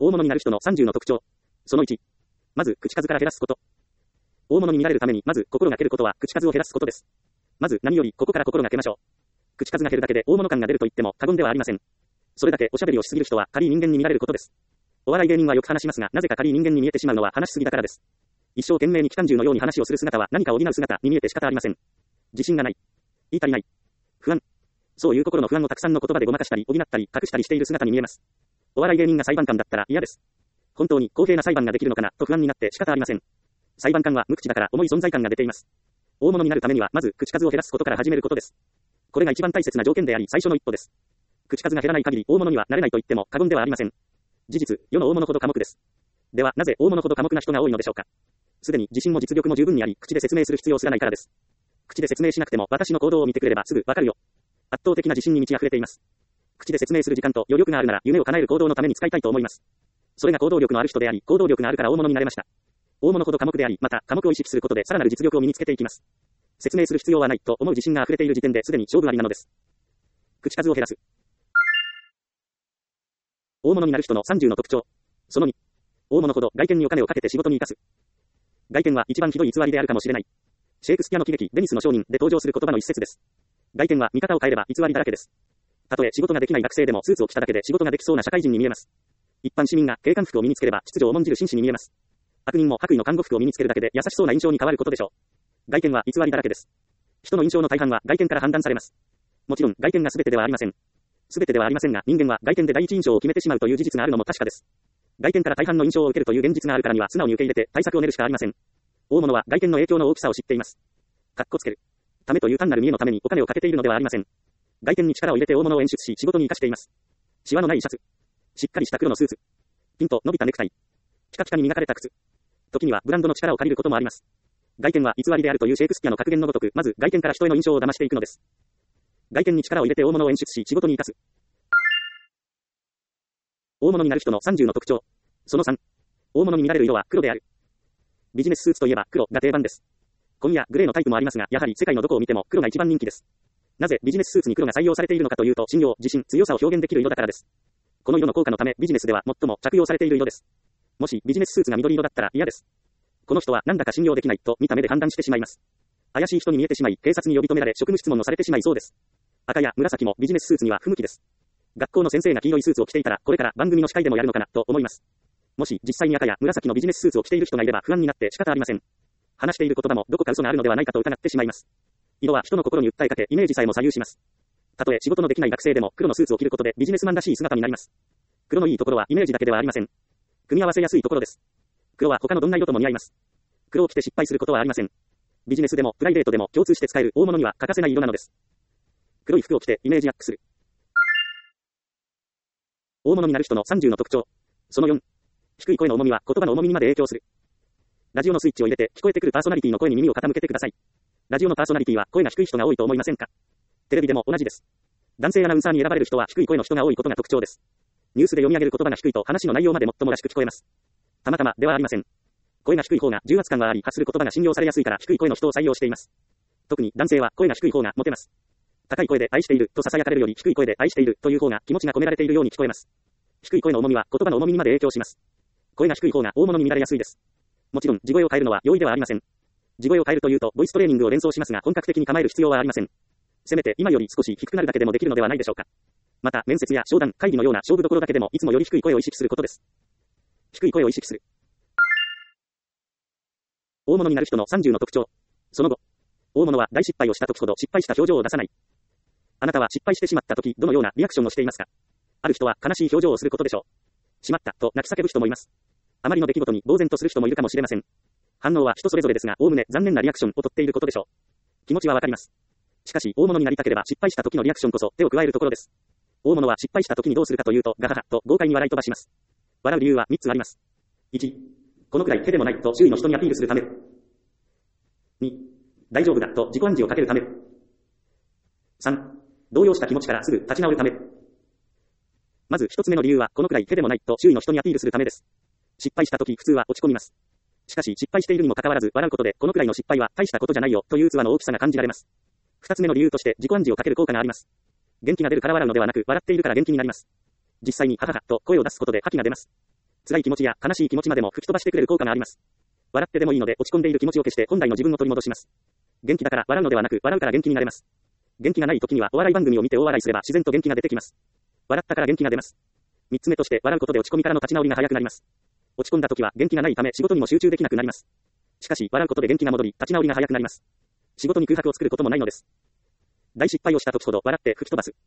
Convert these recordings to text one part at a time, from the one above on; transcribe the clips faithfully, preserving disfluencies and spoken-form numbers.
大物になる人のさんじゅうの特徴。そのいち。まず、口数から減らすこと。大物に見られるために、まず、心がけることは、口数を減らすことです。まず、何より、ここから心がけましょう。口数が減るだけで、大物感が出ると言っても、過言ではありません。それだけ、おしゃべりをしすぎる人は、軽い人間に見られることです。お笑い芸人はよく話しますが、なぜか軽い人間に見えてしまうのは話しすぎだからです。一生懸命に機関銃のように話をする姿は、何かを補う姿に見えて仕方ありません。自信がない。言い足りない。不安。そういう心の不安をたくさんの言葉でごまかしたり、補ったり、隠したりしている姿に見えます。お笑い芸人が裁判官だったら嫌です。本当に公平な裁判ができるのかな、と不安になって仕方ありません。裁判官は無口だから重い存在感が出ています。大物になるためには、まず、口数を減らすことから始めることです。これが一番大切な条件であり、最初の一歩です。口数が減らない限り、大物にはなれないと言っても過言ではありません。事実、世の大物ほど寡黙です。では、なぜ大物ほど寡黙な人が多いのでしょうか。すでに自信も実力も十分にあり、口で説明する必要すらないからです。口で説明しなくても、私の行動を見てくれればすぐわかるよ。圧倒的な自信に満ち溢れています。口で説明する時間と余力があるなら、夢を叶える行動のために使いたいと思います。それが行動力のある人であり、行動力があるから大物になれました。大物ほど寡黙であり、また、寡黙を意識することでさらなる実力を身につけていきます。説明する必要はないと思う自信が溢れている時点ですでに勝負ありなのです。口数を減らす。大物になる人のさんじゅうの特徴。そのに。大物ほど外見にお金をかけて仕事に生かす。外見は一番ひどい偽りであるかもしれない。シェイクスピアの喜劇、ベニスの商人で登場する言葉の一節です。外見は見方を変えれば偽りだらけです。たとえ仕事ができない学生でもスーツを着ただけで仕事ができそうな社会人に見えます。一般市民が警官服を身につければ秩序を重んじる紳士に見えます。悪人も白衣の看護服を身につけるだけで優しそうな印象に変わることでしょう。外見は偽りだらけです。人の印象の大半は外見から判断されます。もちろん外見が全てではありません。全てではありませんが、人間は外見で第一印象を決めてしまうという事実があるのも確かです。外見から大半の印象を受けるという現実があるからには素直に受け入れて対策を練るしかありません。大物は外見の影響の大きさを知っています。かっこつけるためという単なる見栄のためにお金をかけているのではありません。外見に力を入れて大物を演出し仕事に生かしています。シワのないシャツ、しっかりした黒のスーツ、ピンと伸びたネクタイ、ピカピカに磨かれた靴、時にはブランドの力を借りることもあります。外見は偽りであるというシェイクスピアの格言のごとく、まず外見から人への印象を騙していくのです。外見に力を入れて大物を演出し仕事に生かす。大物になる人のさんじゅうの特徴。そのさん。大物に見られる色は黒である。ビジネススーツといえば黒が定番です。紺やグレーのタイプもありますが、やはり世界のどこを見ても黒が一番人気です。なぜビジネススーツに黒が採用されているのかというと、信用、自信、強さを表現できる色だからです。この色の効果のためビジネスでは最も着用されている色です。もしビジネススーツが緑色だったら嫌です。この人はなんだか信用できないと見た目で判断してしまいます。怪しい人に見えてしまい、警察に呼び止められ職務質問をされてしまいそうです。赤や紫もビジネススーツには不向きです。学校の先生が黄色いスーツを着ていたら、これから番組の司会でもやるのかなと思います。もし実際に赤や紫のビジネススーツを着ている人がいれば不安になって仕方ありません。話している言葉もどこか嘘があるのではないかと疑ってしまいます。色は人の心に訴えかけ、イメージさえも左右します。たとえ仕事のできない学生でも黒のスーツを着ることでビジネスマンらしい姿になります。黒のいいところはイメージだけではありません。組み合わせやすいところです。黒は他のどんな色とも似合います。黒を着て失敗することはありません。ビジネスでもプライベートでも共通して使える大物には欠かせない色なのです。黒い服を着てイメージアップする。大物になる人のさんじゅうの特徴。そのよん。低い声の重みは言葉の重みにまで影響する。ラジオのスイッチを入れて聞こえてくるパーソナリティの声に耳を傾けてください。ラジオのパーソナリティは声が低い人が多いと思いませんか？テレビでも同じです。男性アナウンサーに選ばれる人は低い声の人が多いことが特徴です。ニュースで読み上げる言葉が低いと話の内容まで最もらしく聞こえます。たまたまではありません。声が低い方が重圧感があり、発する言葉が信用されやすいから低い声の人を採用しています。特に男性は声が低い方がモテます。高い声で愛していると囁かれるより低い声で愛しているという方が気持ちが込められているように聞こえます。低い声の重みは言葉の重みにまで影響します。声が低い方が大物に見られやすいです。もちろん地声を変えるのは容易ではありません。地声を変えるというとボイストレーニングを連想しますが本格的に構える必要はありません。せめて今より少し低くなるだけでもできるのではないでしょうか。また面接や商談、会議のような勝負どころだけでもいつもより低い声を意識することです。低い声を意識する。大物になる人のさんじゅうの特徴。その後、大物は大失敗をした時ほど失敗した表情を出さない。あなたは失敗してしまった時どのようなリアクションをしていますか？ある人は悲しい表情をすることでしょう。しまったと泣き叫ぶ人もいます。あまりの出来事に呆然とする人もいるかもしれません。反応は人それぞれですが、おおむね残念なリアクションをとっていることでしょう。気持ちはわかります。しかし大物になりたければ失敗した時のリアクションこそ手を加えるところです。大物は失敗した時にどうするかというと、ガハハと豪快に笑い飛ばします。笑う理由はみっつあります。いち、このくらい手でもないと周囲の人にアピールするため。に、大丈夫だと自己暗示をかけるため。さん、動揺した気持ちからすぐ立ち直るため。まず一つ目の理由は、このくらい手でもないと周囲の人にアピールするためです。失敗した時普通は落ち込みます。しかし失敗しているにもかかわらず笑うことで、このくらいの失敗は大したことじゃないよという器の大きさが感じられます。二つ目の理由として自己暗示をかける効果があります。元気が出るから笑うのではなく、笑っているから元気になります。実際にハハハと声を出すことで覇気が出ます。 辛い気持ちや悲しい気持ちまでも吹き飛ばしてくれる効果があります。笑ってでもいいので落ち込んでいる気持ちを消して本来の自分を取り戻します。元気だから笑うのではなく、笑うから元気になれます。元気がない時にはお笑い番組を見て大笑いすれば自然と元気が出てきます。笑ったから元気が出ます。三つ目として笑うことで落ち込みからの立ち直りが早くなります。落ち込んだ時は元気がないため仕事にも集中できなくなります。しかし笑うことで元気が戻り立ち直りが早くなります。仕事に空白を作ることもないのです。大失敗をした時ほど笑って吹き飛ばす。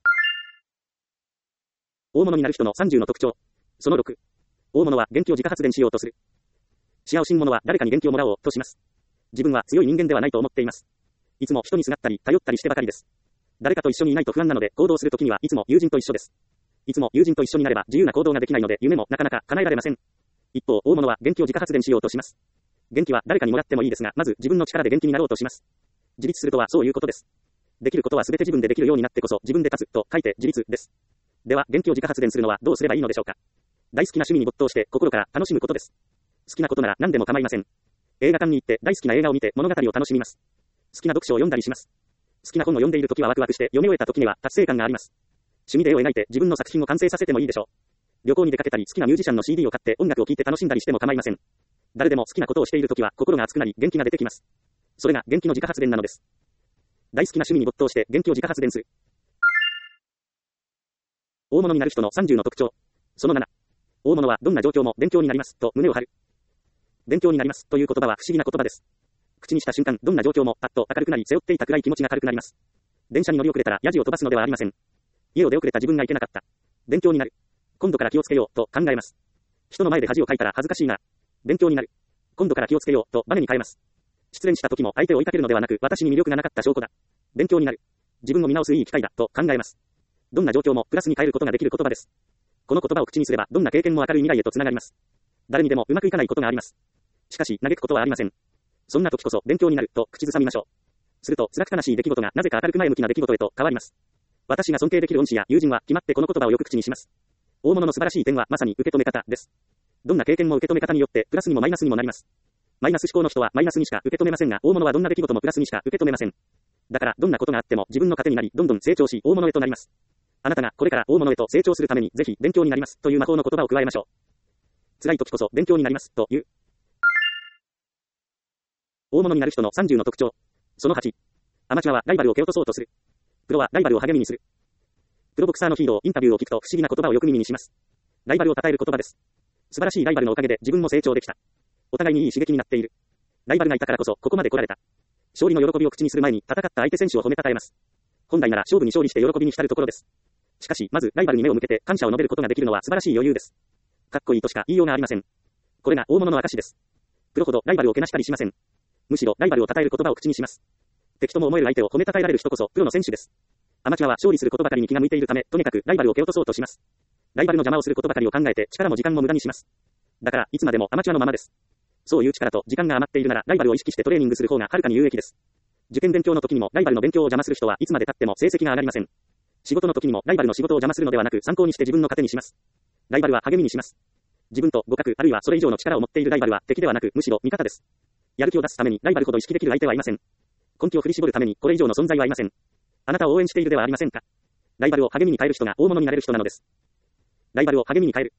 大物になる人のさんじゅうの特徴。そのろく。大物は元気を自家発電しようとする。幸せ者は誰かに元気をもらおうとします。自分は強い人間ではないと思っています。いつも人にすがったり頼ったりしてばかりです。誰かと一緒にいないと不安なので行動するときにはいつも友人と一緒です。いつも友人と一緒になれば自由な行動ができないので夢もなかなか叶えられません。一方、大物は元気を自家発電しようとします。元気は誰かにもらってもいいですが、まず自分の力で元気になろうとします。自立するとはそういうことです。できることはすべて自分でできるようになってこそ自分で立つと書いて自立です。では元気を自家発電するのはどうすればいいのでしょうか。大好きな趣味に没頭して心から楽しむことです。好きなことなら何でも構いません。映画館に行って大好きな映画を見て物語を楽しみます。好きな読書を読んだりします。好きな本を読んでいるときはワクワクして読み終えたときには達成感があります。趣味で絵を描いて自分の作品を完成させてもいいでしょう。旅行に出かけたり好きなミュージシャンの シーディー を買って音楽を聴いて楽しんだりしても構いません。誰でも好きなことをしているときは心が熱くなり元気が出てきます。それが元気の自家発電なのです。大好きな趣味に没頭して元気を自家発電する。大物になる人のさんじゅうの特徴。そのなな。大物はどんな状況も勉強になりますと胸を張る。勉強になりますという言葉は不思議な言葉です。口にした瞬間、どんな状況もパッと明るくなり、背負っていた暗い気持ちが軽くなります。電車に乗り遅れたらヤジを飛ばすのではありません。家を出遅れた自分がいけなかった。勉強になる。今度から気をつけようと考えます。人の前で恥をかいたら恥ずかしいな。勉強になる。今度から気をつけようとバネに変えます。失恋した時も相手を追いかけるのではなく、私に魅力がなかった証拠だ。勉強になる。自分を見直すいい機会だと考えます。どんな状況もプラスに変えることができる言葉です。この言葉を口にすればどんな経験も明るい未来へとつながります。誰にでもうまくいかないことがあります。しかし嘆くことはありません。そんな時こそ勉強になると口ずさみましょう。すると辛く悲しい出来事がなぜか明るく前向きな出来事へと変わります。私が尊敬できる恩師や友人は決まってこの言葉をよく口にします。大物の素晴らしい点はまさに受け止め方です。どんな経験も受け止め方によってプラスにもマイナスにもなります。マイナス思考の人はマイナスにしか受け止めませんが、大物はどんな出来事もプラスにしか受け止めません。だからどんなことがあっても自分の糧になり、どんどん成長し大物へとなります。あなたがこれから大物へと成長するためにぜひ勉強になりますという魔法の言葉を加えましょう。辛い時こそ勉強になりますという。大物になる人のさんじゅうの特徴。そのはち。アマチュアはライバルを蹴落とそうとする。プロはライバルを励みにする。プロボクサーのヒーローインタビューを聞くと不思議な言葉をよく耳にします。ライバルを称える言葉です。素晴らしいライバルのおかげで自分も成長できた。お互いにいい刺激になっている。ライバルがいたからこそここまで来られた。勝利の喜びを口にする前に戦った相手選手を褒めたたえます。本来なら勝負に勝利して喜びに浸るところです。しかしまずライバルに目を向けて感謝を述べることができるのは素晴らしい余裕です。かっこいいとしか言いようがありません。これが大物の証です。プロほどライバルをけなしたりしません。むしろライバルを称える言葉を口にします。敵とも思える相手を褒めたたえられる人こそプロの選手です。アマチュアは勝利することばかりに気が向いているため、とにかくライバルを蹴落とそうとします。ライバルの邪魔をすることばかりを考えて力も時間も無駄にします。だからいつまでもアマチュアのままです。そういう力と時間が余っているならライバルを意識してトレーニングする方がはるかに有益です。受験勉強の時にもライバルの勉強を邪魔する人はいつまで経っても成績が上がりません。仕事の時にもライバルの仕事を邪魔するのではなく参考にして自分の糧にします。ライバルは励みにします。自分と互角あるいはそれ以上の力を持っているライバルは敵ではなくむしろ味方です。やる気を出すためにライバルほど意識できる相手はいません。根気を振り絞るためにこれ以上の存在はいません。あなたを応援しているではありませんか。ライバルを励みに変える人が大物になれる人なのです。ライバルを励みに変える。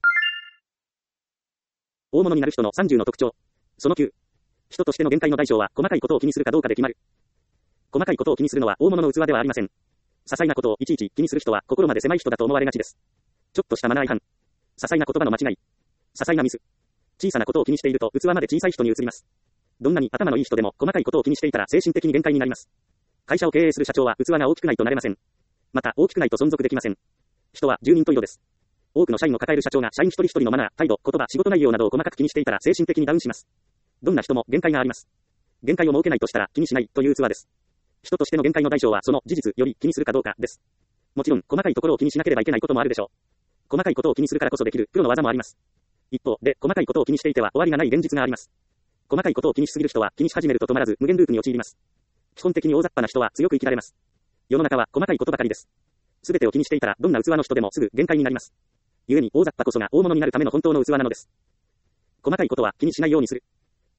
大物になる人のさんじゅうの特徴。そのきゅう。人としての限界の大小は細かいことを気にするかどうかで決まる。細かいことを気にするのは大物の器ではありません。些細なことをいちいち気にする人は心まで狭い人だと思われがちです。ちょっとしたマナー違反。些細な言葉の間違い。些細なミス。小さなことを気にしていると器まで小さい人に移ります。どんなに頭のいい人でも細かいことを気にしていたら精神的に限界になります。会社を経営する社長は器が大きくないとなれません。また大きくないと存続できません。人は十人十色です。多くの社員を抱える社長が社員一人一人のマナー、態度、言葉、仕事内容などを細かく気にしていたら精神的にダウンします。どんな人も限界があります。限界を設けないとしたら気にしないという器です。人としての限界の大小はその事実より気にするかどうかです。もちろん細かいところを気にしなければいけないこともあるでしょう。細かいことを気にするからこそできるプロの技もあります。一方で細かいことを気にしていては終わりがない現実があります。細かいことを気にしすぎる人は気にし始めると止まらず無限ループに陥ります。基本的に大雑把な人は強く生きられます。世の中は細かいことばかりです。すべてを気にしていたらどんな器の人でもすぐ限界になります。故に大雑把こそが大物になるための本当の器なのです。細かいことは気にしないようにする。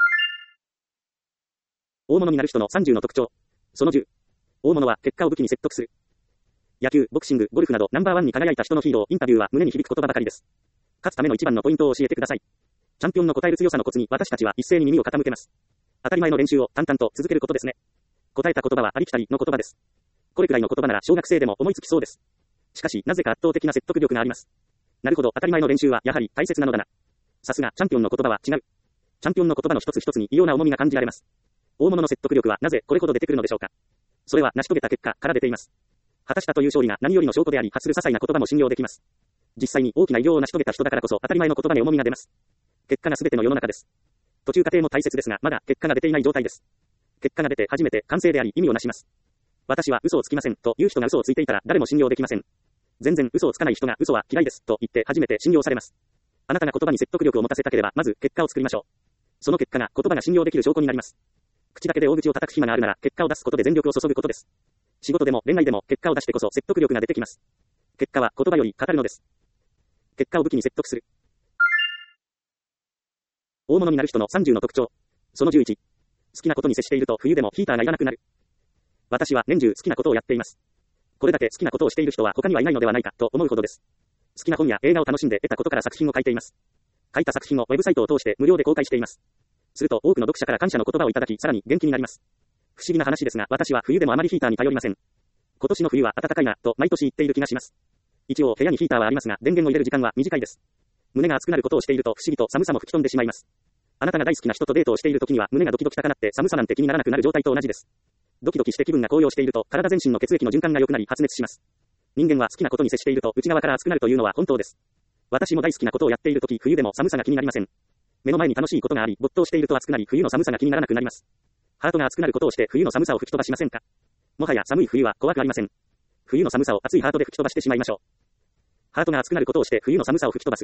大物になる人のさんじゅうの特徴。そのじゅう。大物は結果を武器に説得する。野球、ボクシング、ゴルフなどナンバーワンに輝いた人のヒーロー、インタビューは胸に響く言葉ばかりです。 勝つための一番のポイントを教えてください。チャンピオンの答える強さのコツに私たちは一斉に耳を傾けます。当たり前の練習を淡々と続けることですね。答えた言葉はありきたりの言葉です。これくらいの言葉なら小学生でも思いつきそうです。しかし、なぜか圧倒的な説得力があります。なるほど、当たり前の練習はやはり大切なのだな。さすが、チャンピオンの言葉は違う。チャンピオンの言葉の一つ一つに異様な重みが感じられます。大物の説得力はなぜこれほど出てくるのでしょうか。それは成し遂げた結果から出ています。果たしたという勝利が何よりの証拠であり、発する些細な言葉も信用できます。実際に大きな偉業を成し遂げた人だからこそ当たり前の言葉に重みが出ます。結果が全ての世の中です。途中過程も大切ですが、まだ結果が出ていない状態です。結果が出て初めて完成であり意味をなします。私は嘘をつきませんという人が嘘をついていたら誰も信用できません。全然嘘をつかない人が嘘は嫌いですと言って初めて信用されます。あなたが言葉に説得力を持たせたければまず結果を作りましょう。その結果が言葉が信用できる証拠になります。口だけで大口を叩く暇があるなら結果を出すことで全力を注ぐことです。仕事でも恋愛でも結果を出してこそ説得力が出てきます。結果は言葉より語るのです。結果を武器に説得する。大物になる人のさんじゅうの特徴。そのじゅういち。好きなことに接していると冬でもヒーターがいらなくなる。私は年中好きなことをやっています。これだけ好きなことをしている人は他にはいないのではないかと思うほどです。好きな本や映画を楽しんで得たことから作品を書いています。書いた作品をウェブサイトを通して無料で公開しています。すると多くの読者から感謝の言葉をいただき、さらに元気になります。不思議な話ですが、私は冬でもあまりヒーターに頼りません。今年の冬は暖かいな、と毎年言っている気がします。一応部屋にヒーターはありますが、電源を入れる時間は短いです。胸が熱くなることをしていると不思議と寒さも吹き飛んでしまいます。あなたが大好きな人とデートをしている時には胸がドキドキ高鳴って寒さなんて気にならなくなる状態と同じです。ドキドキして気分が高揚していると体全身の血液の循環が良くなり発熱します。人間は好きなことに接していると内側から熱くなるというのは本当です。私も大好きなことをやっている時、冬でも寒さが気になりません。目の前に楽しいことがあり、没頭していると熱くなり、冬の寒さが気にならなくなります。ハートが熱くなることをして冬の寒さを吹き飛ばしませんか。もはや寒い冬は怖くありません。冬の寒さを熱いハートで吹き飛ばしてしまいましょう。ハートが熱くなることをして冬の寒さを吹き飛ばす。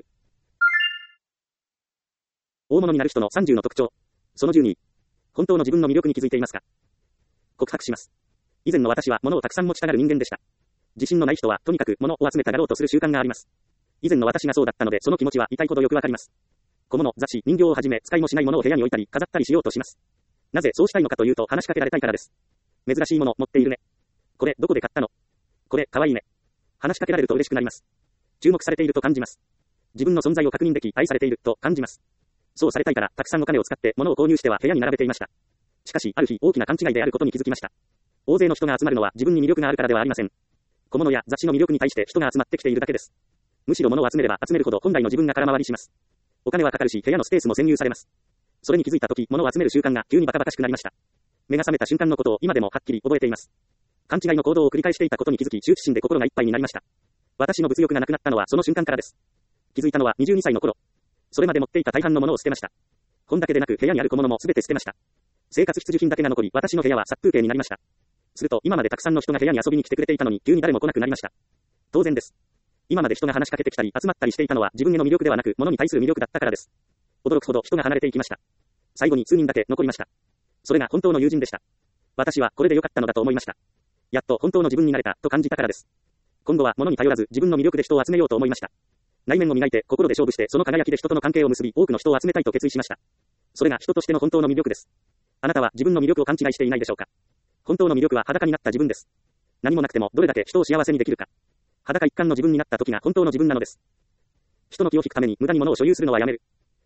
大物になる人のさんじゅうの特徴。そのじゅうに。本当の自分の魅力に気づいていますか。告白します。以前の私は物をたくさん持ちたがる人間でした。自信のない人はとにかく物を集めたがろうとする習慣があります。以前の私がそうだったのでその気持ちは痛いほどよくわかります。小物、雑誌、人形をはじめ使いもしないものを部屋に置いたり飾ったりしようとします。なぜそうしたいのかというと話しかけられたいからです。珍しいもの持っているね。これどこで買ったの。これかわいいね。話しかけられると嬉しくなります。注目されていると感じます。自分の存在を確認でき愛されていると感じます。そうされたいからたくさんお金を使って物を購入しては部屋に並べていました。しかしある日大きな勘違いであることに気づきました。大勢の人が集まるのは自分に魅力があるからではありません。小物や雑誌の魅力に対して人が集まってきているだけです。むしろ物を集めれば集めるほど本来の自分が空回りします。お金はかかるし部屋のスペースも占有されます。それに気づいたとき物を集める習慣が急にバカバカしくなりました。目が覚めた瞬間のことを今でもはっきり覚えています。勘違いの行動を繰り返していたことに気づき羞恥心で心がいっぱいになりました。私の物欲がなくなったのはその瞬間からです。気づいたのはにじゅうにさいの頃。それまで持っていた大半のものを捨てました。本だけでなく部屋にある小物もすべて捨てました。生活必需品だけが残り私の部屋は殺風景になりました。すると今までたくさんの人が部屋に遊びに来てくれていたのに急に誰も来なくなりました。当然です。今まで人が話しかけてきたり集まったりしていたのは自分への魅力ではなく物に対する魅力だったからです。驚くほど人が離れていきました。最後に数人だけ残りました。それが本当の友人でした。私はこれで良かったのだと思いました。やっと本当の自分になれたと感じたからです。今度は物に頼らず自分の魅力で人を集めようと思いました。内面を磨いて心で勝負してその輝きで人との関係を結び多くの人を集めたいと決意しました。それが人としての本当の魅力です。あなたは自分の魅力を勘違いしていないでしょうか。本当の魅力は裸になった自分です。何もなくてもどれだけ人を幸せにできるか。裸一貫の自分になった時が本当の自分なのです。人の気を引くために無駄に物を所有するのはやめる。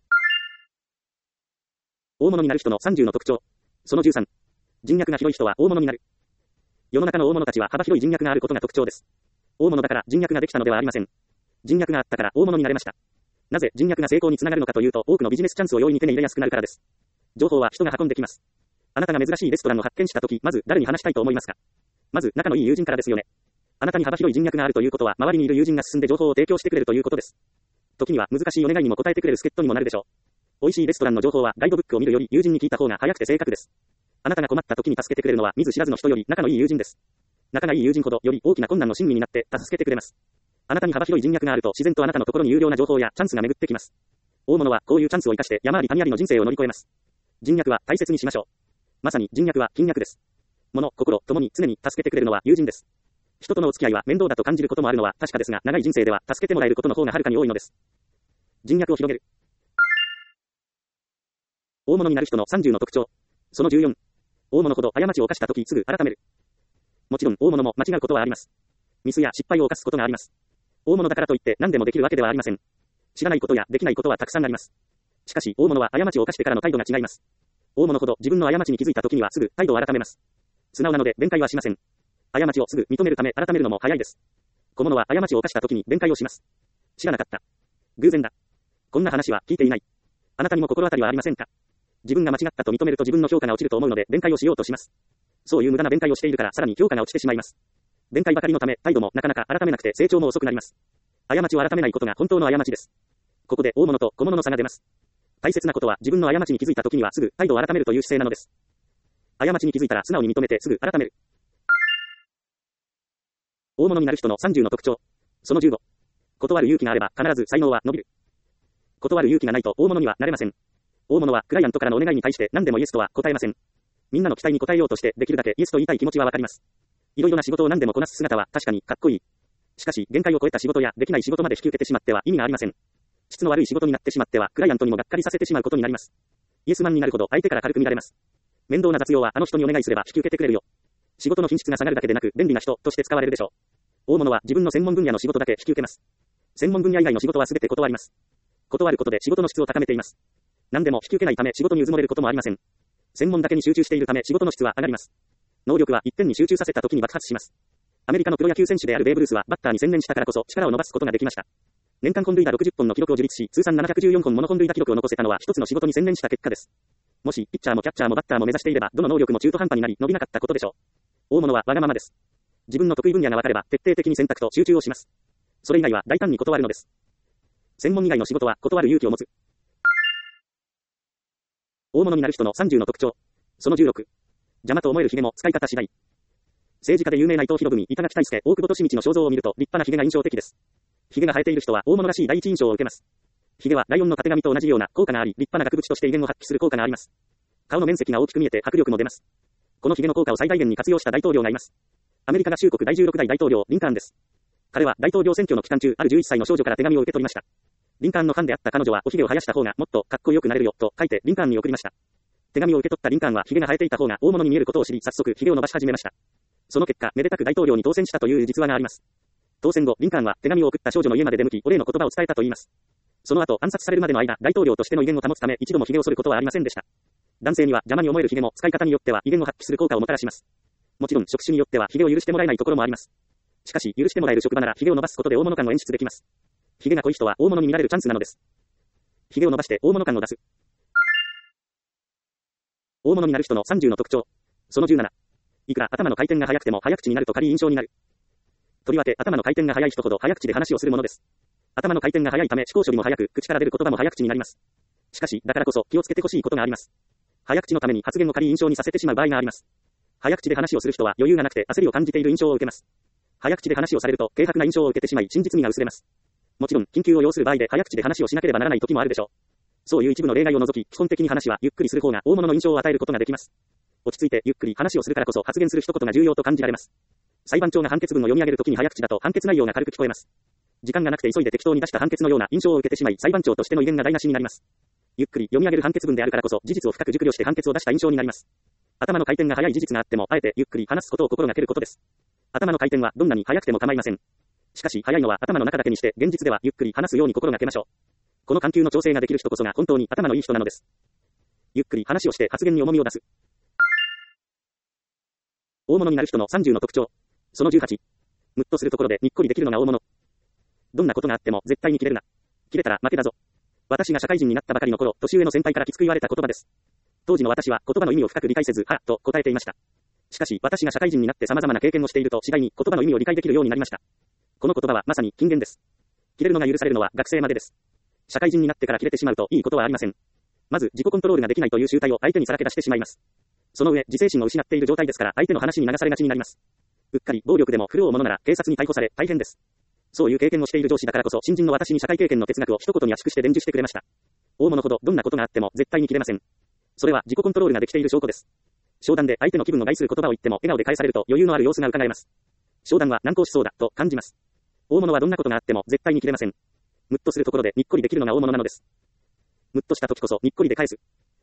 大物になる人のさんじゅうの特徴。そのじゅうさん。人脈が広い人は大物になる。世の中の大物たちは幅広い人脈があることが特徴です。大物だから人脈ができたのではありません。人脈があったから大物になれました。なぜ人脈が成功につながるのかというと多くのビジネスチャンスを容易に手に入れやすくなるからです。情報は人が運んできます。あなたが珍しいレストランを発見したとき、まず誰に話したいと思いますか。まず仲のいい友人からですよね。あなたに幅広い人脈があるということは周りにいる友人が進んで情報を提供してくれるということです。時には難しいお願いにも答えてくれる助っ人にもなるでしょう。美味しいレストランの情報はガイドブックを見るより友人に聞いた方が早くて正確です。あなたが困った時に助けてくれるのは見ず知らずの人より仲のいい友人です。仲がいい友人ほどより大きな困難の親身になって助けてくれます。あなたに幅広い人脈があると自然とあなたのところに有料な情報やチャンスが巡ってきます。大物はこういうチャンスを生かして山あり谷ありの人生を乗り越えます。人脈は大切にしましょう。まさに人脈は金脈です。物、心ともに常に助けてくれるのは友人です。人とのお付き合いは面倒だと感じることもあるのは確かですが、長い人生では助けてもらえることの方がはるかに多いのです。人脈を広げる。大物になる人のさんじゅうの特徴。そのじゅうよん。大物ほど過ちを犯したときすぐ改める。もちろん大物も間違うことはあります。ミスや失敗を犯すことがあります。大物だからといって何でもできるわけではありません。 知らないことやできないことはたくさんあります。しかし、大物は過ちを犯してからの態度が違います。大物ほど自分の過ちに気づいた時にはすぐ態度を改めます。素直なので弁解はしません。過ちをすぐ認めるため改めるのも早いです。小物は過ちを犯した時に弁解をします。知らなかった。偶然だ。こんな話は聞いていない。あなたにも心当たりはありませんか？自分が間違ったと認めると自分の評価が落ちると思うので弁解をしようとします。そういう無駄な弁解をしているからさらに評価が落ちてしまいます。弁解ばかりのため態度もなかなか改めなくて成長も遅くなります。過ちを改めないことが本当の過ちです。ここで大物と小物の差が出ます。大切なことは自分の過ちに気づいた時にはすぐ態度を改めるという姿勢なのです。過ちに気づいたら素直に認めてすぐ改める。大物になる人のさんじゅうの特徴。そのじゅうご。断る勇気があれば必ず才能は伸びる。断る勇気がないと大物にはなれません。大物はクライアントからのお願いに対して何でもイエスとは答えません。みんなの期待に応えようとしてできるだけイエスと言いたい気持ちはわかります。いろいろな仕事を何でもこなす姿は確かにかっこいい。しかし限界を超えた仕事やできない仕事まで引き受けてしまっては意味がありません。質の悪い仕事になってしまってはクライアントにもがっかりさせてしまうことになります。イエスマンになるほど相手から軽く見られます。面倒な雑用はあの人にお願いすれば引き受けてくれるよ。仕事の品質が下がるだけでなく便利な人として使われるでしょう。大物は自分の専門分野の仕事だけ引き受けます。専門分野以外の仕事は全て断ります。断ることで仕事の質を高めています。何でも引き受けないため仕事にうずもれることもありません。専門だけに集中しているため仕事の質は上がります。能力は一点に集中させた時に爆発します。アメリカのプロ野球選手であるベーブ・ルースはバッターに専念したからこそ力を伸ばすことができました。年間本塁打ろくじゅっぽんの記録を樹立し、通算ななひゃくじゅうよんほんもの本塁打記録を残せたのは一つの仕事に専念した結果です。もしピッチャーもキャッチャーもバッターも目指していればどの能力も中途半端になり伸びなかったことでしょう。大物はわがままです。自分の得意分野が分かれば徹底的に選択と集中をします。それ以外は大胆に断るのです。専門以外の仕事は断る勇気を持つ。大物になる人のさんじゅうの特徴。そのじゅうろく。邪魔と思えるヒゲも使い方次第。政治家で有名な伊藤博文、板垣大輔、大久保利通の肖像を見ると立派なヒゲが印象的です。ヒゲが生えている人は大物らしい第一印象を受けます。ヒゲはライオンのたてがみと同じような効果があり、立派な額縁として威厳を発揮する効果があります。顔の面積が大きく見えて迫力も出ます。このヒゲの効果を最大限に活用した大統領がいます。アメリカ合衆国だいじゅうろくだい大統領、リンカーンです。彼は大統領選挙の期間中、あるじゅういっさいの少女から手紙を受け取りました。リンカーンのファンであった彼女はおヒゲを生やした方がもっとかっこよくなれるよ、と書いてリンカーンに送りました。手紙を受け取ったリンカーンはヒゲが生えていた方が大物に見えることを知り、早速ヒゲを伸ばし始めました。その結果、めでたく大統領に当選したという実話があります。当選後、リンカーンは手紙を送った少女の家まで出向き、お礼の言葉を伝えたといいます。その後、暗殺されるまでの間、大統領としての威厳を保つため、一度もヒゲを剃ることはありませんでした。男性には邪魔に思えるヒゲも使い方によっては威厳を発揮する効果をもたらします。もちろん職種によってはヒゲを許してもらえないところもあります。しかし、許してもらえる職場ならヒゲを伸ばすことで大物感を演出できます。ヒゲが濃い人は大物に見られるチャンスなのです。ヒゲを伸ばして大物感を出す。大物になる人のさんじゅうの特徴。そのじゅうなな。いくら頭の回転が速くても早口になると軽い印象になる。とりわけ頭の回転が速い人ほど早口で話をするものです。頭の回転が速いため思考処理も早く、口から出る言葉も早口になります。しかし、だからこそ気をつけてほしいことがあります。早口のために発言を軽い印象にさせてしまう場合があります。早口で話をする人は余裕がなくて焦りを感じている印象を受けます。早口で話をされると軽薄な印象を受けてしまい真実味が薄れます。もちろん、緊急を要する場合で早口で話をしなければならない時もあるでしょう。そういう一部の例外を除き、基本的に話はゆっくりする方が大物の印象を与えることができます。落ち着いてゆっくり話をするからこそ発言する一言が重要と感じられます。裁判長が判決文を読み上げるときに早口だと判決内容が軽く聞こえます。時間がなくて急いで適当に出した判決のような印象を受けてしまい、裁判長としての威厳が台無しになります。ゆっくり読み上げる判決文であるからこそ事実を深く熟慮して判決を出した印象になります。頭の回転が速い事実があっても、あえてゆっくり話すことを心がけることです。頭の回転はどんなに速くても構いません。しかし速いのは頭の中だけにして、現実ではゆっくり話すように心がけましょう。この緩急の調整ができる人こそが本当に頭のいい人なのです。ゆっくり話をして発言に重みを出す。大物になる人のさんじゅうの特徴。そのじゅうはち。ムッとするところでにっこりできるのが大物。どんなことがあっても絶対に切れるな。切れたら負けだぞ。私が社会人になったばかりの頃、年上の先輩からきつく言われた言葉です。当時の私は言葉の意味を深く理解せず、はぁ、と答えていました。しかし、私が社会人になって様々な経験をしていると次第に言葉の意味を理解できるようになりました。この言葉はまさに金言です。切れるのが許されるのは学生までです。社会人になってから切れてしまうといいことはありません。まず自己コントロールができないという集体を相手にさらけ出してしまいます。その上、自制心を失っている状態ですから相手の話に流されがちになります。うっかり暴力でも振るうものなら警察に逮捕され大変です。そういう経験をしている上司だからこそ新人の私に社会経験の哲学を一言に圧縮して伝授してくれました。大物ほどどんなことがあっても絶対に切れません。それは自己コントロールができている証拠です。商談で相手の気分を害する言葉を言っても笑顔で返されると余裕のある様子が伺えます。商談は難航しそうだと感じます。大物はどんなことがあっても絶対に切れません。ムッとするところでにっこりできるのが大物なのです。ムッとした時こそにっこりで返す。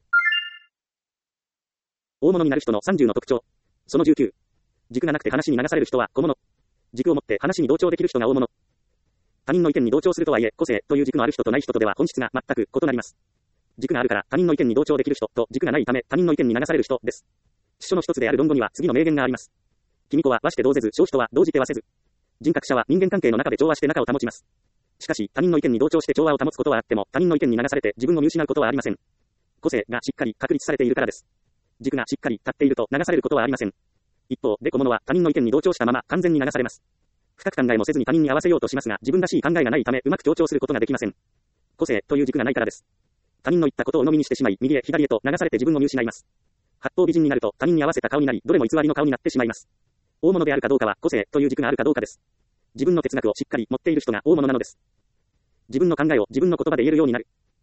大物になる人のさんじゅうの特徴。そのじゅうきゅう。軸がなくて話に流される人は小物。軸を持って話に同調できる人が大物。 他人の意見に同調するとはいえ、個性という軸のある人とない人とでは本質が全く異なります。軸があるから他人の意見に同調できる人と軸がないため他人の意見に流される人です。詩書の一つである論語には次の名言があります。君子は和して同ぜず、小人は同じて和せず。人格者は人間関係の中で調和して仲を保ちます。しかし他人の意見に同調して調和を保つことはあっても他人の意見に流されて自分を見失うことはありません。個性がしっかり確立されているからです。軸がしっかり立っていると流されることはありません。一方で小物は他人の意見に同調したまま完全に流されます。深く考えもせずに他人に合わせようとしますが自分らしい考えがないためうまく強調することができません。個性という軸がないからです。他人の言ったことを鵜呑みにしてしまい右へ左へと流されて自分を見失います。八方美人になると他人に合わせた顔になりどれも偽りの顔になってしまいます。大物であるかどうかは個性という軸があるかどうかです。自分の哲学をしっかり持っている人が大物なのです。自分の考えを自分の言葉で言えるようになる。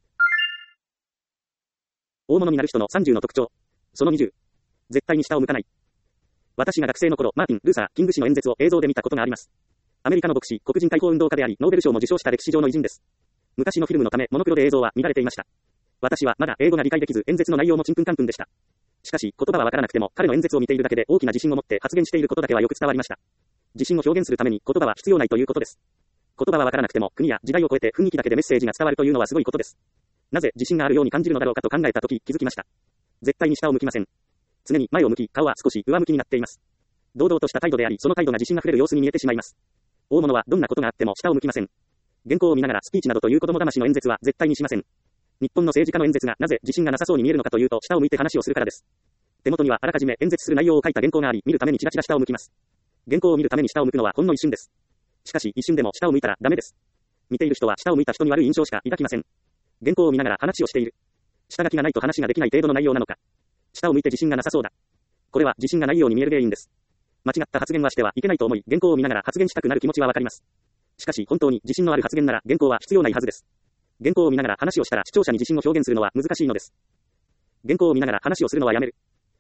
大物になる人のさんじゅうの特徴。そのにじゅう。絶対に下を向かない。私が学生の頃、マーティン・ルーサー・キング氏の演説を映像で見たことがあります。アメリカの牧師、黒人対抗運動家であり、ノーベル賞も受賞した歴史上の偉人です。昔のフィルムのため、モノクロで映像は見られていました。私はまだ英語が理解できず、演説の内容もちんぷんかんぷんでした。しかし、言葉はわからなくても、彼の演説を見ているだけで大きな自信を持って発言していることだけはよく伝わりました。自信を表現するために言葉は必要ないということです。言葉はわからなくても、国や時代を超えて雰囲気だけでメッセージが伝わるというのはすごいことです。なぜ自信があるように感じるのだろうかと考えたとき気づきました。絶対に下を向きません。常に前を向き、顔は少し上向きになっています。堂々とした態度であり、その態度が自信あふれる様子に見えてしまいます。大物はどんなことがあっても下を向きません。原稿を見ながらスピーチなどという子供騙しの演説は絶対にしません。日本の政治家の演説がなぜ自信がなさそうに見えるのかというと、下を向いて話をするからです。手元にはあらかじめ演説する内容を書いた原稿があり、見るためにチラチラ下を向きます。原稿を見るために下を向くのはほんの一瞬です。しかし一瞬でも下を向いたらダメです。見ている人は下を向いた人に悪い印象しか抱きません。原稿を見ながら話をしている。下書きがないと話ができない程度の内容なのか。下を向いて自信がなさそうだ。これは自信がないように見える原因です。間違った発言はしてはいけないと思い、原稿を見ながら発言したくなる気持ちはわかります。しかし本当に自信のある発言なら原稿は必要ないはずです。原稿を見ながら話をしたら視聴者に自信を表現するのは難しいのです。原稿を見ながら話をするのはやめる。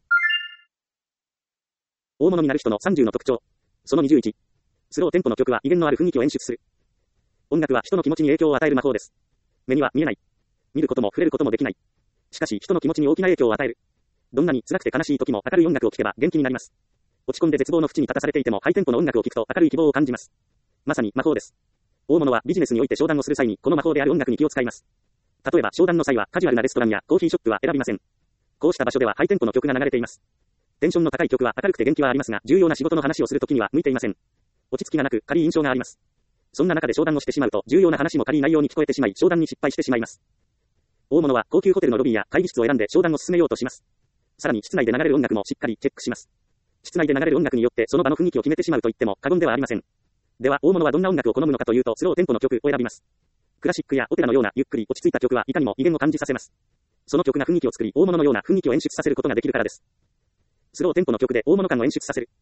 大物になる人のさんじゅうの特徴。そのにじゅういち。スローテンポの曲は威厳のある雰囲気を演出する。音楽は人の気持ちに影響を与える魔法です。目には見えない。見ることも触れることもできない。しかし人の気持ちに大きな影響を与える。どんなに辛くて悲しい時も明るい音楽を聴けば元気になります。落ち込んで絶望の淵に立たされていてもハイテンポの音楽を聴くと明るい希望を感じます。まさに魔法です。大物はビジネスにおいて商談をする際にこの魔法である音楽に気を使います。例えば商談の際はカジュアルなレストランやコーヒーショップは選びません。こうした場所ではハイテンポの曲が流れています。テンションの高い曲は明るくて元気はありますが、重要な仕事の話をするときには向いていません。落ち着きがなく軽い印象があります。そんな中で商談をしてしまうと重要な話も軽い内容に聞こえてしまい商談に失敗してしまいます。大物は高級ホテルのロビーや会議室を選んで商談を進めようとします。さらに室内で流れる音楽もしっかりチェックします。室内で流れる音楽によってその場の雰囲気を決めてしまうと言っても過言ではありません。では大物はどんな音楽を好むのかというとスローテンポの曲を選びます。クラシックやオペラのようなゆっくり落ち着いた曲はいかにも威厳を感じさせます。その曲が雰囲気を作り大物のような雰囲気を演出させることができるからです。スローテンポの曲で大物感を演出させる。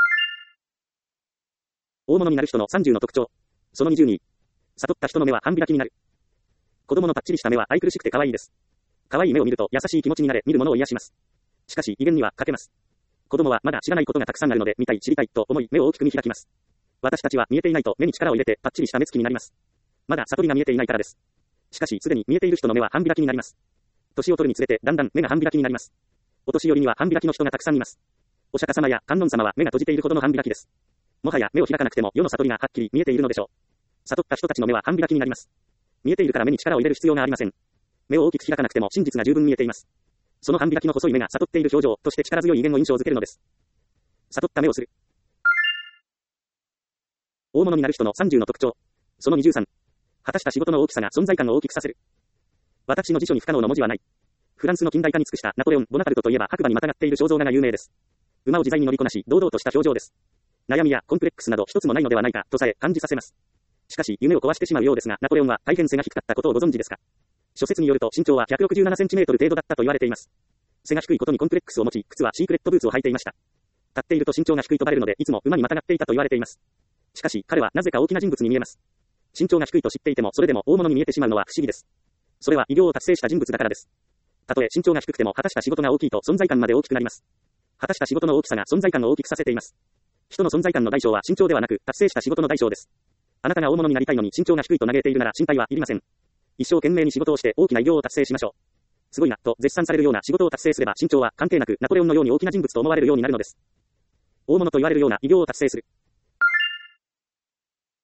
大物になる人のさんじゅうの特徴。そのにじゅうに。悟った人の目は半開きになる。子供のパッチリした目は愛くるしくて可愛いです。可愛い目を見ると優しい気持ちになれ、見る者を癒します。しかし威厳には欠けます。子供はまだ知らないことがたくさんあるので見たい知りたいと思い目を大きく見開きます。私たちは見えていないと目に力を入れてパッチリした目つきになります。まだ悟りが見えていないからです。しかしすでに見えている人の目は半開きになります。年を取るにつれてだんだん目が半開きになります。お年寄りには半開きの人がたくさんいます。お釈迦様や観音様は目が閉じているほどの半開きです。もはや目を開かなくても世の悟りがはっきり見えているのでしょう。悟った人たちの目は半開きになります。見えているから目に力を入れる必要がありません。目を大きく開かなくても真実が十分見えています。その半開きの細い目が悟っている表情として力強い威厳を印象づけるのです。悟った目をする。大物になる人のさんじゅうの特徴。そのにじゅうさん。果たした仕事の大きさが存在感を大きくさせる。私の辞書に不可能の文字はない。フランスの近代化に尽くしたナポレオン・ボナパルトといえば白馬にまたがっている肖像画が有名です。馬を自在に乗りこなし、堂々とした表情です。悩みやコンプレックスなど一つもないのではないかとさえ感じさせます。しかし夢を壊してしまうようですが、ナポレオンは大変背が低かったことをご存知ですか。諸説によると身長はひゃくろくじゅうななセンチメートル程度だったと言われています。背が低いことにコンプレックスを持ち、靴はシークレットブーツを履いていました。立っていると身長が低いとバレるので、いつも馬にまたがっていたと言われています。しかし彼はなぜか大きな人物に見えます。身長が低いと知っていてもそれでも大物に見えてしまうのは不思議です。それは偉業を達成した人物だからです。たとえ身長が低くても果たした仕事が大きいと存在感まで大きくなります。果たした仕事の大きさが存在感を大きくさせています。人の存在感の大小は身長ではなく達成した仕事の大小です。あなたが大物になりたいのに身長が低いと嘆いているなら心配はいりません。一生懸命に仕事をして大きな偉業を達成しましょう。すごいなと絶賛されるような仕事を達成すれば身長は関係なくナポレオンのように大きな人物と思われるようになるのです。大物と言われるような偉業を達成する。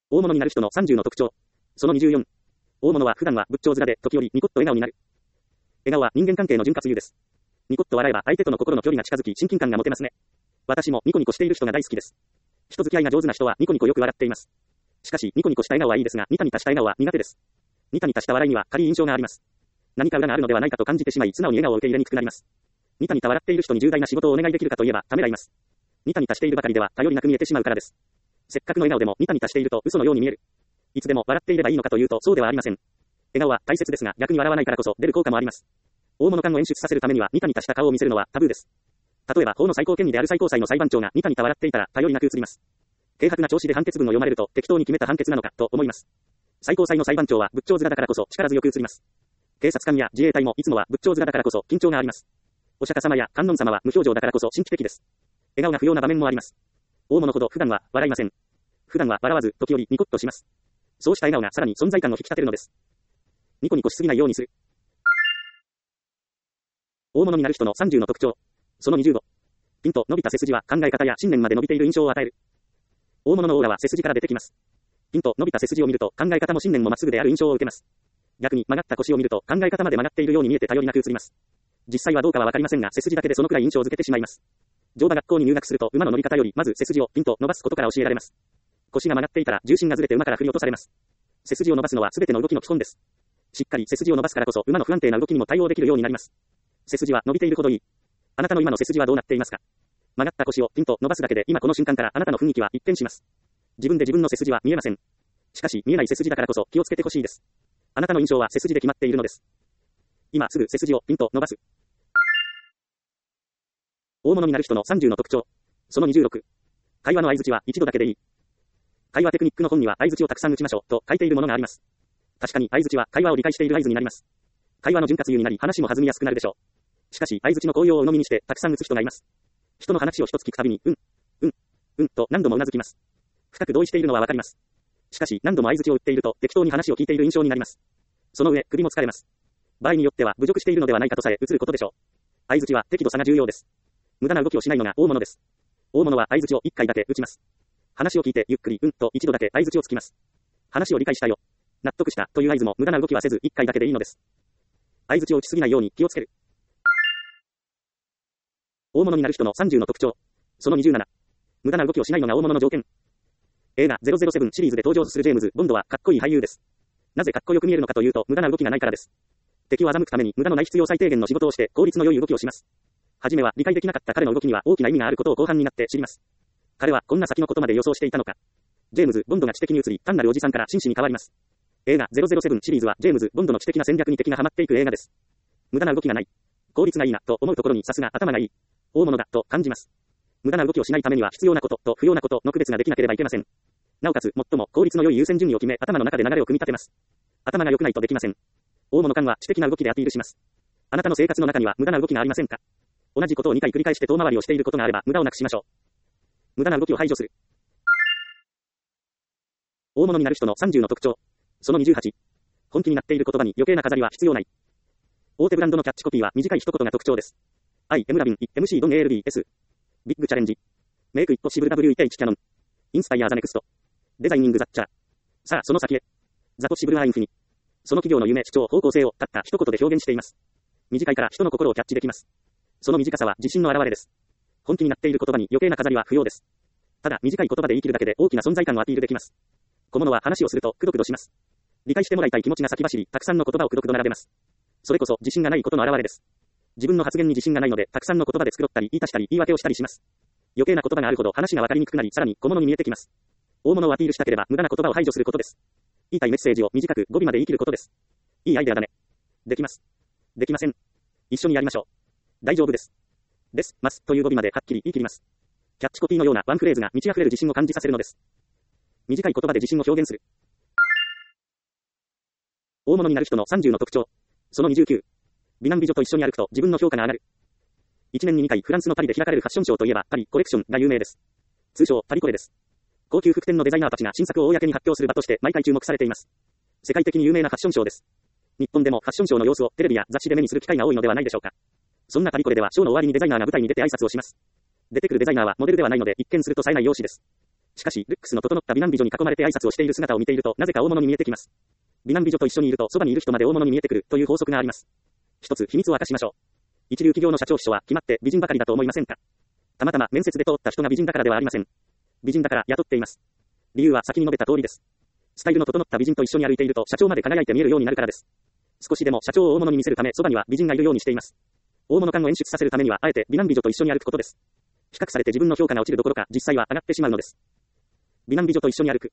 大物になる人のさんじゅうの特徴。そのにじゅうよん。大物は普段は仏頂面で時折ニコッと笑顔になる。笑顔は人間関係の潤滑油です。ニコッと笑えば相手との心の距離が近づき親近感が持てますね。私もニコニコしている人が大好きです。人付き合いが上手な人はニコニコよく笑っています。しかしニコニコした笑顔はいいですが、ニタニタした笑顔は苦手です。ニタニタした笑いには軽い印象があります。何か裏があるのではないかと感じてしまい、素直に笑顔を受け入れにくくなります。ニタニタ笑っている人に重大な仕事をお願いできるかといえばためらいます。ニタニタしているばかりでは頼りなく見えてしまうからです。せっかくの笑顔でもニタニタしていると嘘のように見える。いつでも笑っていればいいのかというとそうではありません。笑顔は大切ですが、逆に笑わないからこそ出る効果もあります。大物感を演出させるためにはニタニタした顔を見せるのはタブーです。例えば法の最高権威である最高裁の裁判長がニタニタ笑っていたら頼りなく映ります。軽薄な調子で判決文を読まれると適当に決めた判決なのかと思います。最高裁の裁判長は仏頂面だからこそ力強く映ります。警察官や自衛隊もいつもは仏頂面だからこそ緊張があります。お釈迦様や観音様は無表情だからこそ神秘的です。笑顔が不要な場面もあります。大物ほど普段は笑いません。普段は笑わず時折ニコッとします。そうした笑顔がさらに存在感を引き立てるのです。ニコニコしすぎないようにする。大物になる人のさんじゅうの特徴。そのにじゅうご。ピンと伸びた背筋は考え方や信念まで伸びている印象を与える。大物のオーラは背筋から出てきます。ピンと伸びた背筋を見ると考え方も信念もまっすぐである印象を受けます。逆に曲がった腰を見ると考え方まで曲がっているように見えて頼りなく映ります。実際はどうかはわかりませんが、背筋だけでそのくらい印象づけてしまいます。乗馬学校に入学すると馬の乗り方よりまず背筋をピンと伸ばすことから教えられます。腰が曲がっていたら重心がずれて馬から振り落とされます。背筋を伸ばすのは全ての動きの基本です。しっかり背筋を伸ばすからこそ馬の不安定な動きにも対応できるようになります。背筋は伸びているほどいい。あなたの今の背筋はどうなっていますか？曲がった腰をピンと伸ばすだけで今この瞬間からあなたの雰囲気は一変します。自分で自分の背筋は見えません。しかし見えない背筋だからこそ気をつけてほしいです。あなたの印象は背筋で決まっているのです。今すぐ背筋をピンと伸ばす。大物になる人のさんじゅうの特徴。そのにじゅうろく。会話の相槌は一度だけでいい。会話テクニックの本には相槌をたくさん打ちましょうと書いているものがあります。確かに相槌は会話を理解している合図になります。会話の潤滑油になり話も弾みやすくなるでしょう。しかし相槌の効用を鵜呑みにしてたくさん打つ人がいます。人の話を一つ聞くたびに、うん、うん、うんと何度もうなずきます。深く同意しているのはわかります。しかし何度も相槌を打っていると適当に話を聞いている印象になります。その上、首も疲れます。場合によっては侮辱しているのではないかとさえ映ることでしょう。相槌は適度さが重要です。無駄な動きをしないのが大物です。大物は相槌をいっかいだけ打ちます。話を聞いてゆっくりうんと一度だけ相槌をつきます。話を理解したよ。納得したという合図も無駄な動きはせずいっかいだけでいいのです。相槌を打ちすぎないように気をつける。大物になる人のさんじゅうの特徴。そのにじゅうなな。無駄な動きをしないのが大物の条件。映画ゼロゼロセブンシリーズで登場するジェームズ・ボンドはかっこいい俳優です。なぜかっこよく見えるのかというと無駄な動きがないからです。敵を欺くために無駄のない必要最低限の仕事をして効率の良い動きをします。はじめは理解できなかった彼の動きには大きな意味があることを後半になって知ります。彼はこんな先のことまで予想していたのか。ジェームズ・ボンドが知的に移り、単なるおじさんから紳士に変わります。映画ゼロゼロセブンシリーズはジェームズ・ボンドの知的な戦略に敵がハマっていく映画です。無駄な動きがない。効率がいいなと思うところにさすが頭がいい。大物だと感じます。無駄な動きをしないためには必要なことと不要なことの区別ができなければいけません。なおかつ最も効率の良い優先順位を決め頭の中で流れを組み立てます。頭が良くないとできません。大物感は知的な動きでアピールします。あなたの生活の中には無駄な動きがありませんか？同じことをにかい繰り返して遠回りをしていることがあれば無駄をなくしましょう。無駄な動きを排除する。大物になる人のさんじゅうの特徴。そのにじゅうはち。本気になっている言葉に余計な飾りは必要ない。大手ブランドのキャッチコピーは短い一言が特徴です。I am loving it エムシー don't lbs。ビッグチャレンジ。メイクイットシブル ダブリューエイチ キャノン。インスパイアーザネクスト。デザイニングザッチャー。さあその先へ。ザポシブルアインフィニ。その企業の夢、主張、方向性をたった一言で表現しています。短いから人の心をキャッチできます。その短さは自信の表れです。本気になっている言葉に余計な飾りは不要です。ただ短い言葉で言い切るだけで大きな存在感をアピールできます。小物は話をするとくどくどします。理解してもらいたい気持ちが先走り、たくさんの言葉をくどくど並べます。それこそ自信がないことの表れです。自分の発言に自信がないので、たくさんの言葉で繕ったり言い足したり言い訳をしたりします。余計な言葉があるほど話が分かりにくくなり、さらに小物に見えてきます。大物をアピールしたければ無駄な言葉を排除することです。言いたいメッセージを短く語尾まで言い切ることです。いいアイデアだね。できます。できません。一緒にやりましょう。大丈夫です。です、ますという語尾まではっきり言い切ります。キャッチコピーのようなワンフレーズが満ち溢れる自信を感じさせるのです。短い言葉で自信を表現する。大物になる人のさんじゅうの特徴。そのにじゅうきゅう。美男美女と一緒に歩くと自分の評価が上がる。いちねんににかいフランスのパリで開かれるファッションショーといえばパリコレクションが有名です。通称パリコレです。高級服店のデザイナーたちが新作を公に発表する場として毎回注目されています。世界的に有名なファッションショーです。日本でもファッションショーの様子をテレビや雑誌で目にする機会が多いのではないでしょうか。そんなパリコレではショーの終わりにデザイナーが舞台に出て挨拶をします。出てくるデザイナーはモデルではないので一見すると冴えない容姿です。 しかし、ルックスの整った美男美女に囲まれて挨拶をしている姿を見ていると、なぜか大物に見えてきます。美男美女と一緒にいると、そばにいる人まで大物に見えてくる、という法則があります。一つ秘密を明かしましょう。一流企業の社長秘書は決まって美人ばかりだと思いませんか？たまたま面接で通った人が美人だからではありません。美人だから雇っています。理由は先に述べた通りです。スタイルの整った美人と一緒に歩いていると社長まで輝いて見えるようになるからです。少しでも社長を大物に見せるため、そばには美人がいるようにしています。大物感を演出させるためには、あえて美男美女と一緒に歩くことです。比較されて自分の評価が落ちるどころか、実際は上がってしまうのです。美男美女と一緒に歩く。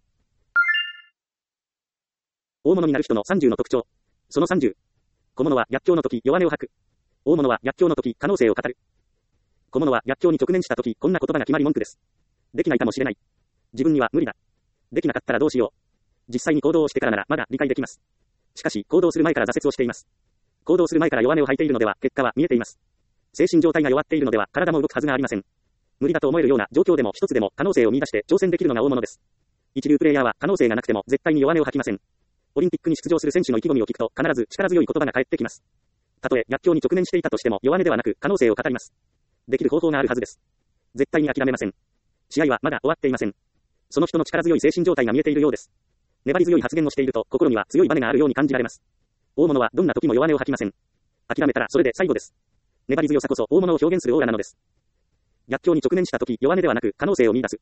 大物になる人のさんじゅうの特徴。そのさんじゅう。小物は逆境の時、弱音を吐く。大物は逆境の時、可能性を語る。小物は逆境に直面した時、こんな言葉が決まり文句です。できないかもしれない。自分には無理だ。できなかったらどうしよう。実際に行動をしてからならまだ理解できます。しかし、行動する前から挫折をしています。行動する前から弱音を吐いているのでは、結果は見えています。精神状態が弱っているのでは、体も動くはずがありません。無理だと思えるような状況でも一つでも可能性を見出して挑戦できるのが大物です。一流プレイヤーは可能性がなくても絶対に弱音を吐きません。オリンピックに出場する選手の意気込みを聞くと必ず力強い言葉が返ってきます。たとえ逆境に直面していたとしても弱音ではなく可能性を語ります。できる方法があるはずです。絶対に諦めません。試合はまだ終わっていません。その人の力強い精神状態が見えているようです。粘り強い発言をしていると心には強いバネがあるように感じられます。大物はどんな時も弱音を吐きません。諦めたらそれで最後です。粘り強さこそ大物を表現するオーラなのです。逆境に直面した時、弱音ではなく可能性を見出す。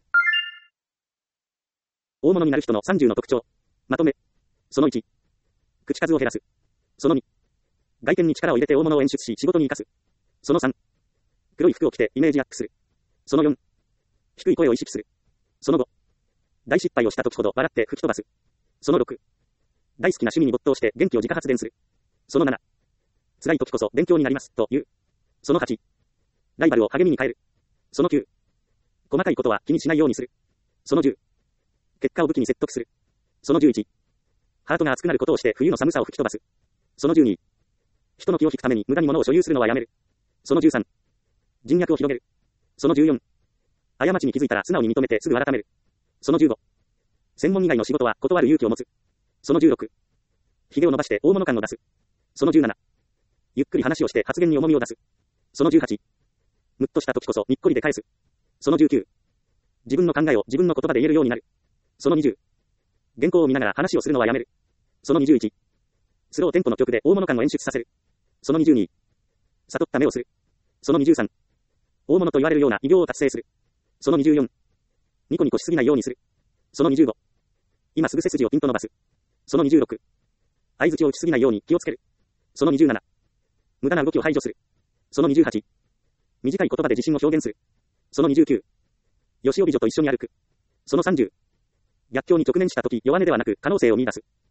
大物になる人のさんじゅうの特徴。まとめ。そのいち。口数を減らす。そのに。外見に力を入れて大物を演出し仕事に生かす。そのさん。黒い服を着てイメージアップする。そのよん。低い声を意識する。そのご。大失敗をした時ほど笑って吹き飛ばす。そのろく。大好きな趣味に没頭して元気を自家発電する。そのなな。辛い時こそ勉強になります、という。そのはち。ライバルを励みに変える。そのきゅう。細かいことは気にしないようにする。そのじゅう。結果を武器に説得する。そのじゅういち。ハートが熱くなることをして冬の寒さを吹き飛ばす。そのじゅうに。人の気を引くために無駄に物を所有するのはやめる。そのじゅうさん。人脈を広げる。そのじゅうよん。過ちに気づいたら素直に認めてすぐ改める。そのじゅうご。専門以外の仕事は断る勇気を持つ。そのじゅうろく。髭を伸ばして大物感を出す。そのじゅうなな。ゆっくり話をして発言に重みを出す。そのじゅうはち。むっとした時こそにっこりで返す。そのじゅうきゅう。自分の考えを自分の言葉で言えるようになる。そのにじゅう。原稿を見ながら話をするのはやめる。そのにじゅういち。スローテンポの曲で大物感を演出させる。そのにじゅうに。悟った目をする。そのにじゅうさん。大物と言われるような偉業を達成する。そのにじゅうよん。ニコニコしすぎないようにする。そのにじゅうご。今すぐ背筋をピンと伸ばす。そのにじゅうろく。相槌を打ちすぎないように気をつける。そのにじゅうなな。無駄な動きを排除する。そのにじゅうはち。短い言葉で自信を表現する。そのにじゅうきゅう。よしお美女と一緒に歩く。そのさんじゅう。逆境に直面した時、弱音ではなく可能性を見出す。